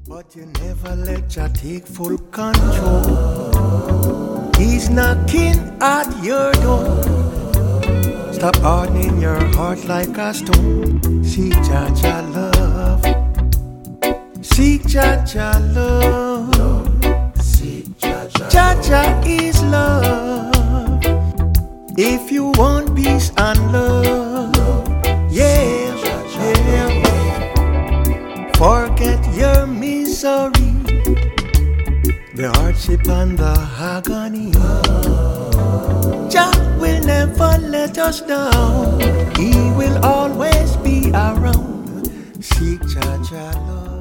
But you never let Jah take full control. He's knocking at your door. Stop hardening your heart like a stone. Seek Jah love. Seek Jah love. Jah is love. If you want peace and love, yeah. Forget your misery, the hardship and the agony. Jah will never let us down. He will always be around. Seek Jah love.